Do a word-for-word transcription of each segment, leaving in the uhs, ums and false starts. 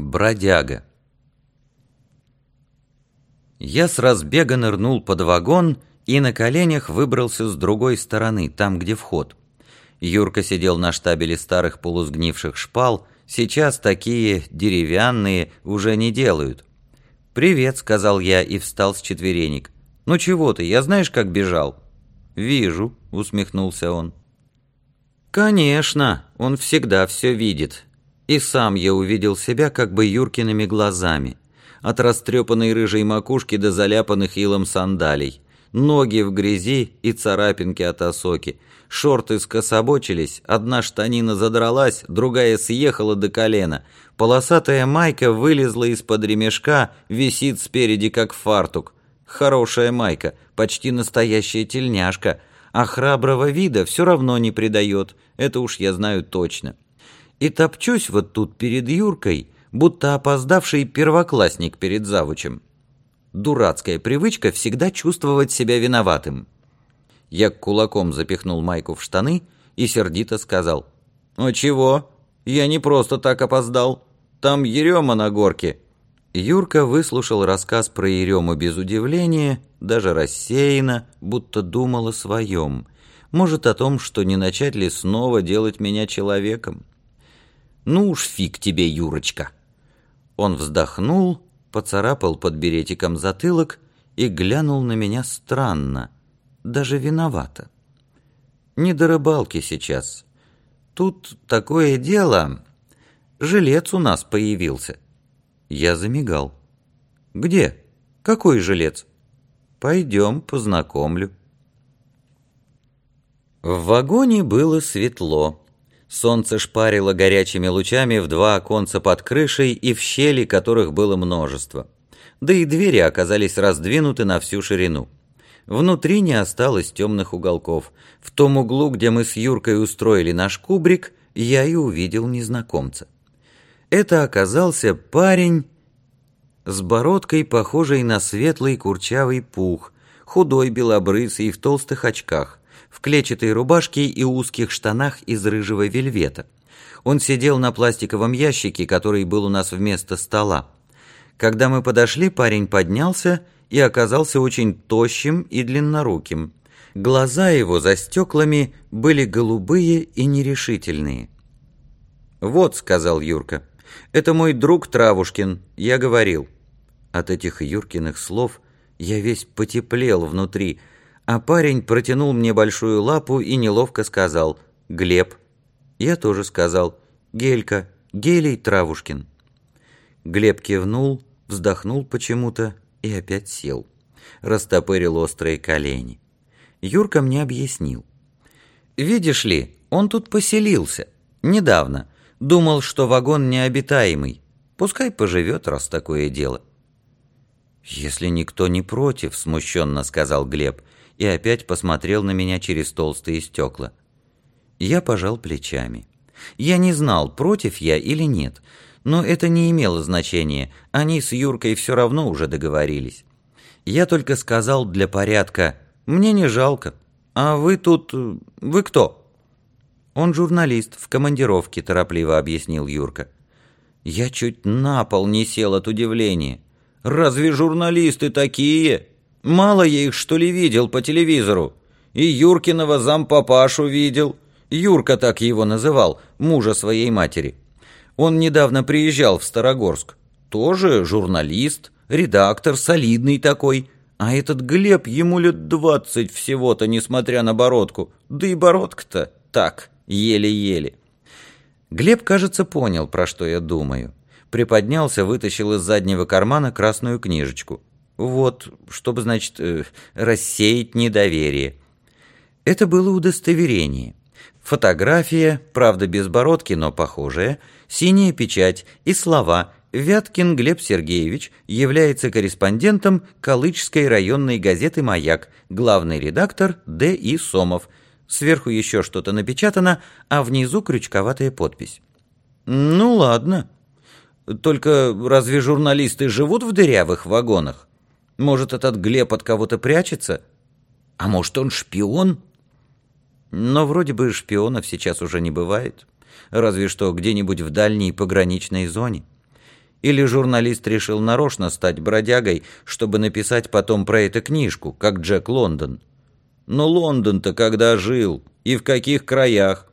Бродяга. Я с разбега нырнул под вагон и на коленях выбрался с другой стороны, там, где вход. Юрка сидел на штабеле старых полусгнивших шпал, сейчас такие деревянные уже не делают. «Привет», — сказал я и встал с четверенек. «Ну чего ты, я знаешь, как бежал?» «Вижу», — усмехнулся он. «Конечно, он всегда все видит». И сам я увидел себя как бы Юркиными глазами. От растрепанной рыжей макушки до заляпанных илом сандалий. Ноги в грязи и царапинки от осоки. Шорты скособочились, одна штанина задралась, другая съехала до колена. Полосатая майка вылезла из-под ремешка, висит спереди как фартук. Хорошая майка, почти настоящая тельняшка, а храброго вида все равно не придает, это уж я знаю точно. И топчусь вот тут перед Юркой, будто опоздавший первоклассник перед завучем. Дурацкая привычка всегда чувствовать себя виноватым. Я кулаком запихнул майку в штаны и сердито сказал: «А чего? Я не просто так опоздал. Там Ерема на горке». Юрка выслушал рассказ про Ерему без удивления, даже рассеянно, будто думал о своем. Может, о том, что не начать ли снова делать меня человеком. «Ну уж фиг тебе, Юрочка!» Он вздохнул, поцарапал под беретиком затылок и глянул на меня странно, даже виновато. «Не до рыбалки сейчас. Тут такое дело. Жилец у нас появился». Я замигал. «Где? Какой жилец?» «Пойдем, познакомлю». В вагоне было светло. Солнце шпарило горячими лучами в два оконца под крышей и в щели, которых было множество. Да и двери оказались раздвинуты на всю ширину. Внутри не осталось темных уголков. В том углу, где мы с Юркой устроили наш кубрик, я и увидел незнакомца. Это оказался парень с бородкой, похожей на светлый курчавый пух, худой, белобрысый и в толстых очках, в клетчатой рубашке и узких штанах из рыжего вельвета. Он сидел на пластиковом ящике, который был у нас вместо стола. Когда мы подошли, парень поднялся и оказался очень тощим и длинноруким. Глаза его за стеклами были голубые и нерешительные. «Вот», — сказал Юрка, — «это мой друг Травушкин, я говорил». От этих Юркиных слов я весь потеплел внутри, а парень протянул мне большую лапу и неловко сказал: «Глеб». Я тоже сказал: «Гелька, Гелий Травушкин». Глеб кивнул, вздохнул почему-то и опять сел. Растопырил острые колени. Юрка мне объяснил. «Видишь ли, он тут поселился. Недавно. Думал, что вагон необитаемый. Пускай поживет, раз такое дело». «Если никто не против», — смущенно сказал Глеб, и опять посмотрел на меня через толстые стекла. Я пожал плечами. Я не знал, против я или нет, но это не имело значения, они с Юркой все равно уже договорились. Я только сказал для порядка: «Мне не жалко. А вы тут... вы кто?» «Он журналист, в командировке», — торопливо объяснил Юрка. Я чуть на пол не сел от удивления. «Разве журналисты такие? Мало я их, что ли, видел по телевизору? И Юркиного зампапашу видел». Юрка так его называл, мужа своей матери. Он недавно приезжал в Старогорск. Тоже журналист, редактор, солидный такой. А этот Глеб, ему лет двадцать всего-то, несмотря на бородку. Да и бородка-то так, еле-еле. Глеб, кажется, понял, про что я думаю. Приподнялся, вытащил из заднего кармана красную книжечку. Вот, чтобы, значит, э, рассеять недоверие. Это было удостоверение. Фотография, правда без бородки, но похожая, синяя печать и слова: «Вяткин Глеб Сергеевич является корреспондентом Калычской районной газеты «Маяк», главный редактор Д И Сомов». Сверху еще что-то напечатано, а внизу крючковатая подпись. «Ну ладно. Только разве журналисты живут в дырявых вагонах? Может, этот Глеб от кого-то прячется? А может, он шпион?» Но вроде бы шпионов сейчас уже не бывает, разве что где-нибудь в дальней пограничной зоне. Или журналист решил нарочно стать бродягой, чтобы написать потом про это книжку, как Джек Лондон? Но Лондон-то когда жил? И в каких краях?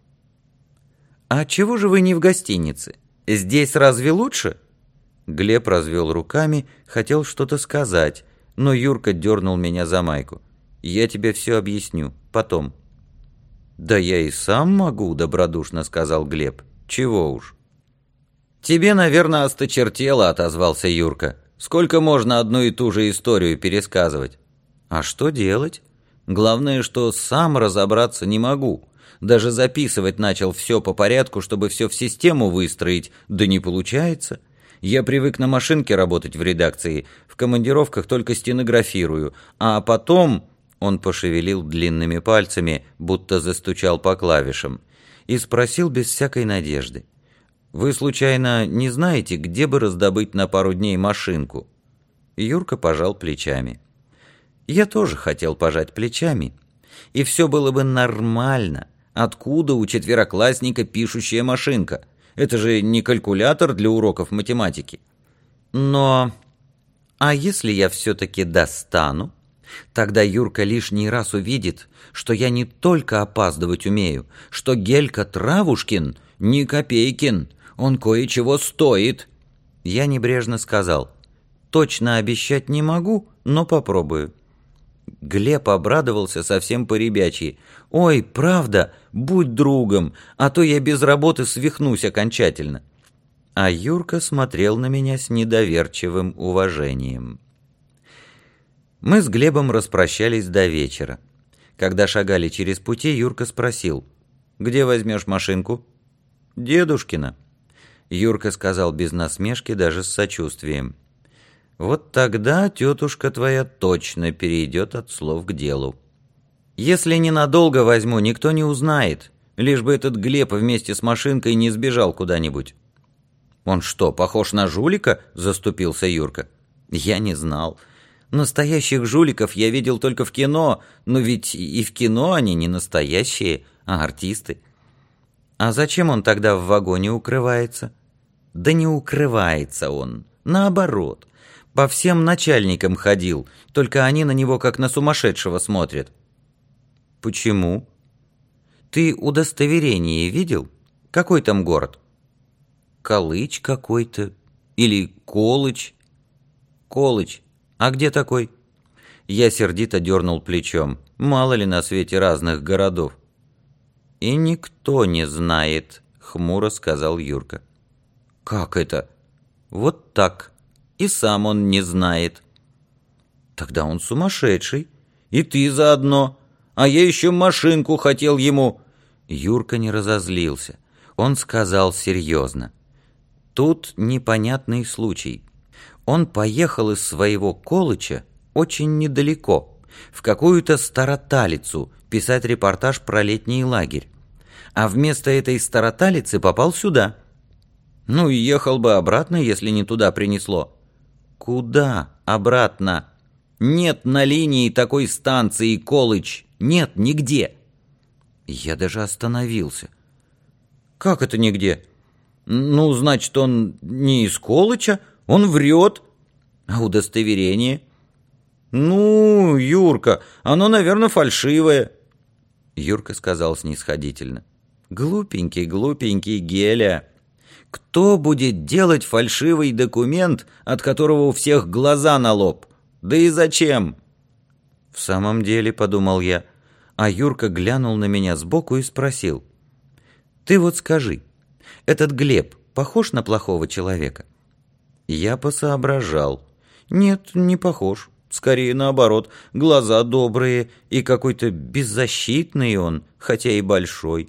«А чего же вы не в гостинице? Здесь разве лучше?» Глеб развел руками, хотел что-то сказать, но Юрка дернул меня за майку. «Я тебе все объясню. Потом». «Да я и сам могу», — добродушно сказал Глеб. «Чего уж». «Тебе, наверное, осточертело», — отозвался Юрка. «Сколько можно одну и ту же историю пересказывать?» «А что делать? Главное, что сам разобраться не могу. Даже записывать начал все по порядку, чтобы все в систему выстроить, да не получается. Я привык на машинке работать в редакции, в командировках только стенографирую, а потом...» Он пошевелил длинными пальцами, будто застучал по клавишам, и спросил без всякой надежды. «Вы, случайно, не знаете, где бы раздобыть на пару дней машинку?» Юрка пожал плечами. Я тоже хотел пожать плечами. И все было бы нормально. Откуда у четвероклассника пишущая машинка? Это же не калькулятор для уроков математики. Но... А если я все-таки достану? Тогда Юрка лишний раз увидит, что я не только опаздывать умею, что Гелька Травушкин не Копейкин, он кое-чего стоит. Я небрежно сказал: точно обещать не могу, но попробую. Глеб обрадовался совсем по-ребячьи. «Ой, правда, будь другом, а то я без работы свихнусь окончательно». А Юрка смотрел на меня с недоверчивым уважением. Мы с Глебом распрощались до вечера. Когда шагали через пути, Юрка спросил: «Где возьмешь машинку?» «Дедушкина». Юрка сказал без насмешки, даже с сочувствием: «Вот тогда тетушка твоя точно перейдет от слов к делу. Если ненадолго возьму, никто не узнает, лишь бы этот Глеб вместе с машинкой не сбежал куда-нибудь». «Он что, похож на жулика?» — заступился Юрка. «Я не знал. Настоящих жуликов я видел только в кино, но ведь и в кино они не настоящие, а артисты». «А зачем он тогда в вагоне укрывается?» «Да не укрывается он, наоборот. По всем начальникам ходил, только они на него как на сумасшедшего смотрят». «Почему?» «Ты удостоверение видел? Какой там город?» «Колыч какой-то. Или Колыч». «Колыч. А где такой?» Я сердито дернул плечом. Мало ли на свете разных городов. «И никто не знает», — хмуро сказал Юрка. «Как это?» «Вот так. И сам он не знает». «Тогда он сумасшедший. И ты заодно. А я еще машинку хотел ему». Юрка не разозлился. Он сказал серьезно: «Тут непонятный случай. Он поехал из своего Колыча очень недалеко, в какую-то Староталицу, писать репортаж про летний лагерь. А вместо этой Староталицы попал сюда. Ну и ехал бы обратно, если не туда принесло». «Куда обратно? Нет на линии такой станции Колыч. Нет нигде». Я даже остановился. «Как это нигде? Ну, значит, он не из Колыча, он врет. А удостоверение?» «Ну, Юрка, оно, наверное, фальшивое». Юрка сказал снисходительно: «Глупенький, глупенький Геля. Кто будет делать фальшивый документ, от которого у всех глаза на лоб? Да и зачем?» «В самом деле», — подумал я, а Юрка глянул на меня сбоку и спросил: «Ты вот скажи, этот Глеб похож на плохого человека?» Я посоображал. «Нет, не похож. Скорее наоборот, глаза добрые, и какой-то беззащитный он, хотя и большой.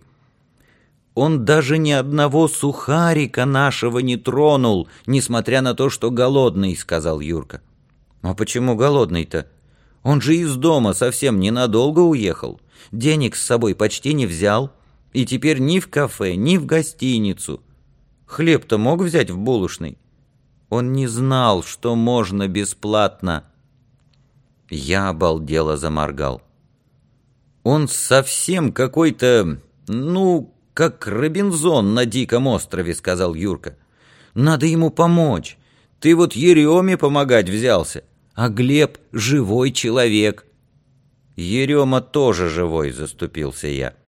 Он даже ни одного сухарика нашего не тронул, несмотря на то, что голодный», — сказал Юрка. «А почему голодный-то? Он же из дома совсем ненадолго уехал, денег с собой почти не взял, и теперь ни в кафе, ни в гостиницу. Хлеб-то мог взять в булочной? Он не знал, что можно бесплатно». Я обалдело заморгал. «Он совсем какой-то, ну, как Робинзон на диком острове», — сказал Юрка. Надо ему помочь. Ты вот Ереме помогать взялся, а Глеб — живой человек». «Ерема тоже живой», — заступился я.